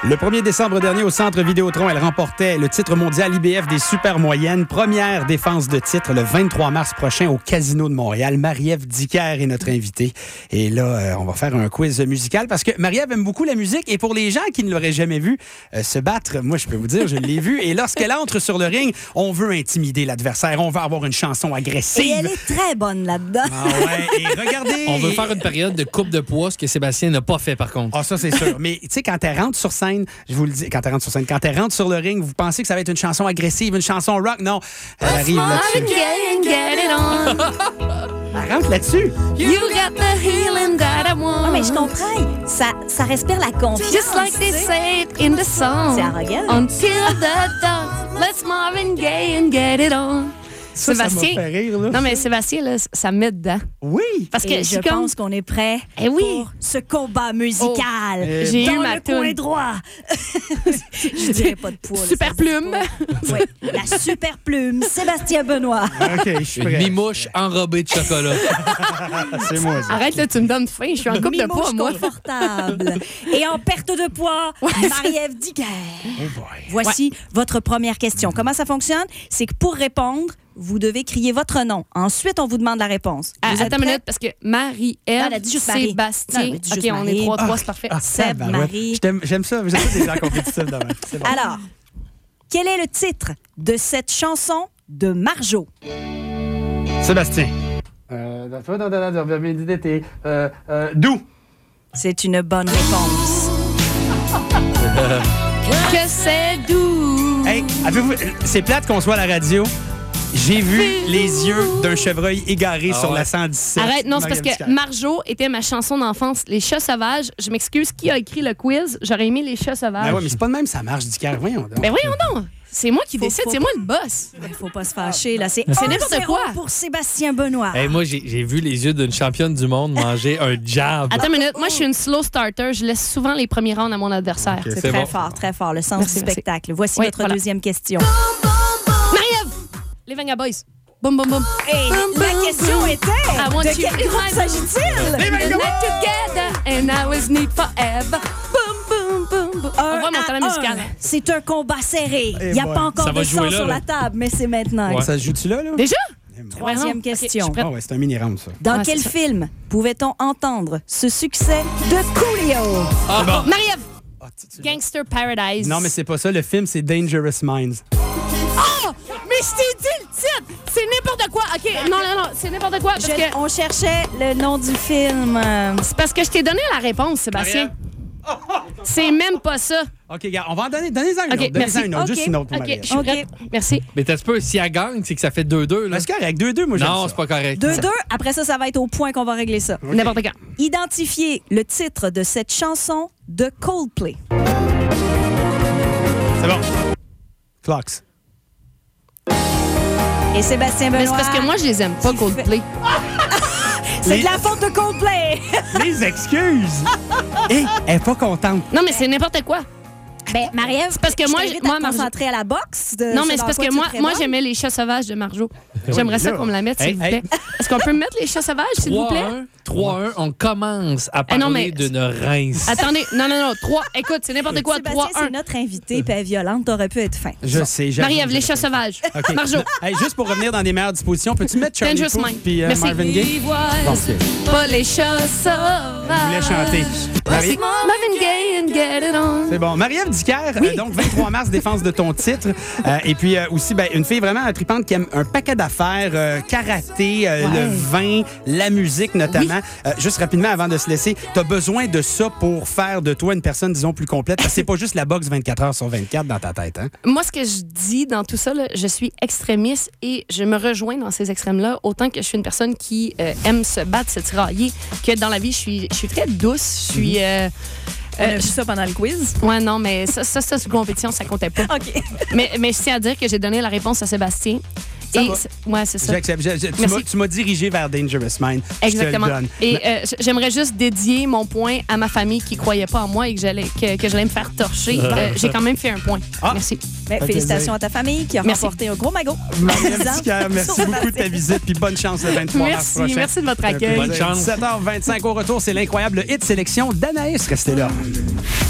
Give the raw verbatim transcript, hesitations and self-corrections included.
Le premier décembre dernier, au Centre Vidéotron, elle remportait le titre mondial I B F des super moyennes. Première défense de titre le vingt-trois mars prochain au Casino de Montréal. Marie-Ève Dicker est notre invitée. Et là, euh, on va faire un quiz musical parce que Marie-Ève aime beaucoup la musique. Et pour les gens qui ne l'auraient jamais vue euh, se battre, moi, je peux vous dire, je l'ai vue. Et lorsqu'elle entre sur le ring, on veut intimider l'adversaire. On veut avoir une chanson agressive. Et elle est très bonne là-dedans. Ah ouais. Et regardez. On veut faire une période de coupe de poids, ce que Sébastien n'a pas fait, par contre. Ah, ça, c'est sûr. Mais tu sais, quand elle rentre sur scène, je vous le dis, quand elle rentre sur scène, quand elle rentre sur le ring, vous pensez que ça va être une chanson agressive, une chanson rock? Non. Elle arrive là-dessus. Elle rentre là-dessus. You got the healing that I want. Non, mais je comprends. Ça, ça respire la confiance. Just like they say it in the song. C'est arrogant. Until the dawn, let's Marvin Gaye and get it on. Ça, ça m'a Sébastien. fait rire, là. Non, mais Sébastien, là, ça me met dedans. Oui. Parce que Et je je suis comme... pense qu'on est prêt Eh oui. pour ce combat musical. Oh. J'ai Dans eu ma le coin toune. droit. Je dirais pas de poids. là, Super ça se dit plume. pas. Oui, la super plume, Sébastien Benoît. OK, je suis Une prêt. mimouche enrobée de chocolat. C'est moi, ça. Arrête, là, tu me donnes faim. Je suis en couple de Mimouche poids, moi. confortable. Et en perte de poids, Marie-Ève Dicker. Oh boy. Voici votre première question. Comment ça fonctionne? C'est que pour répondre, vous devez crier votre nom. Ensuite, on vous demande la réponse. Ah, Vous êtes attends une prêts? minute, parce que Non, Marie-Ève, elle a dit juste Marie. Non, Sébastien. elle a dit OK, juste on Marie. est trois trois, Ah. c'est parfait. Ah, Seb, tabarouette. Marie. Je t'aime- J'aime ça. J'aime ça des gens compétitifs demain. C'est bon. Alors, quel est le titre de cette chanson de Marjo? Sébastien. Euh, dans toi, dans dans- dans- dans- midi d'été. Euh, euh, D'où? C'est une bonne réponse. Que c'est doux. Hey, avez-vous... C'est plate qu'on soit à la radio. J'ai vu les yeux d'un chevreuil égaré Ah sur ouais. la cent dix-sept. Arrête, non, c'est parce Marie-Ève que Dicker. Marjo était ma chanson d'enfance. Les chats sauvages. Je m'excuse, qui a écrit le quiz? J'aurais aimé les chats sauvages. Ben ouais, mais c'est pas de même, ça marche, Dicker. Voyons donc. Ben voyons donc. C'est moi qui Faut- décide, faut c'est pas- moi le boss. Il faut pas se fâcher, là. C'est C'est n'importe un zéro quoi. pour Sébastien Benoît. Hey, moi, j'ai j'ai vu les yeux d'une championne du monde manger un jab. Attends une minute, moi je suis une slow starter. Je laisse souvent les premiers rounds à mon adversaire. Ok. C'est c'est très bon. fort, très fort. Le sens Merci, du merci. spectacle. Voici Oui, votre voilà. deuxième question. Marie-Ève! Les Venga Boys. Boum, boum, boum. Hey, la question était I want de you quel in groupe my- s'agit-il? And not together, and I was need forever. Boum, boum, boum, boum. On Un va mon à talent un. musical. C'est un combat serré. Eh Il n'y a boy. pas encore Ça va de jouer sang là, sur là. la table, mais c'est maintenant. Ouais. Ça se joue-tu là, là? Déjà? Troisième Ouais, non. Ok, question. je suis prête. Ah ouais, c'est un mini-round, ça. Dans Ouais, quel c'est ça. film pouvait-on entendre ce succès de Coolio? Ah, bon. Marie-Ève! Ah, tu- tu- Gangster Paradise. Non, mais c'est pas ça. Le film, c'est Dangerous Minds. Oh! Mais je t'ai dit le titre! C'est n'importe quoi! OK, non, non, non, c'est n'importe quoi. Parce Je- que... On cherchait le nom du film. euh, C'est parce que je t'ai donné la réponse, Sébastien. C'est même pas ça. OK, gars, on va en donner. Donnez-en une OK, autre. Donnez-en merci. une autre. OK, Juste une autre pour OK, Marie-Ève. je suis OK. prête. Merci. Mais t'as peu, si elle gagne, c'est que ça fait deux deux. Là. Est-ce qu'avec deux deux, moi, j'aime Non, ça. c'est pas correct. deux deux. Après ça, ça va être au point qu'on va régler ça. N'importe quand. Identifiez le titre de cette chanson de Coldplay. C'est bon. Clocks. Et Sébastien Benoît. Mais c'est parce que moi, je les aime pas, Tu Coldplay. C'est Les- de la faute de Coldplay. Les excuses. Hé, elle est pas contente. Non, mais c'est n'importe quoi. Ben, Marie-Ève, C'est parce que je moi, t'invite moi, à te Marjo- concentrer à la boxe. de- Non, mais dans c'est parce quoi que tu moi, te moi révoltes. j'aimais les chats sauvages de Marjo. J'aimerais ça là. qu'on me la mette, s'il Hey, vous hey. plaît. Est-ce qu'on peut me mettre les chats sauvages, s'il vous plaît? trois un, on commence à Ah parler non, mais- d'une rince. Attendez, non, non, non. trois. Écoute, c'est n'importe quoi. Sébastien, trois un. c'est notre invité, puis elle est violente, t'aurais pu être fin. Je sais. j'avoue, Marie-Ève, les je- chats sauvages. OK. Marjo. Hey, juste pour revenir dans des meilleures dispositions, peux-tu mettre Charlie Dangerous Puth Mind. puis euh, Merci. Marvin Gaye? Bon, OK. pas les chats sauvages. Je voulais chanter. Marie- Marvin Gaye and get it on. C'est bon. Marie-Ève Dicker, euh, donc vingt-trois mars, défense de ton titre. Euh, et puis euh, aussi, ben, une fille vraiment tripante qui aime un paquet d'affaires, euh, karaté, euh, Ouais. le vin, la musique notamment. Euh, juste rapidement, avant de se laisser, tu as besoin de ça pour faire de toi une personne, disons, plus complète. Parce que c'est pas juste la boxe vingt-quatre heures sur vingt-quatre dans ta tête. Hein? Moi, ce que je dis dans tout ça, là, je suis extrémiste et je me rejoins dans ces extrêmes-là, autant que je suis une personne qui euh, aime se battre, se tirailler, que dans la vie, je suis, je suis très douce, je suis... euh, On a euh, vu ça pendant le quiz. Ouais, non, mais ça, ça, ça c'est une compétition, ça comptait pas. OK. mais, mais je tiens à dire que j'ai donné la réponse à Sébastien. Ça et va. c'est- ouais, c'est ça. J'accepte. Je- je- tu Merci. m'as- Tu m'as dirigé vers Dangerous Mind. Exactement. Je te le donne. Et euh, j- j'aimerais juste dédier mon point à ma famille qui croyait pas en moi et que j'allais que, que j'allais me faire torcher. Euh, j'ai quand même fait un point. Ah. Merci. Ben, fait félicitations plaisir. à ta famille qui a Merci. remporté un gros magot. Marie-Ève Disant- Dicker, merci beaucoup de ta visite puis bonne chance le vingt-trois mars Merci, prochain. merci de votre Un accueil. plaisir. Bonne chance. dix-sept heures vingt-cinq au retour, c'est l'incroyable hit sélection d'Anaïs. Restez là.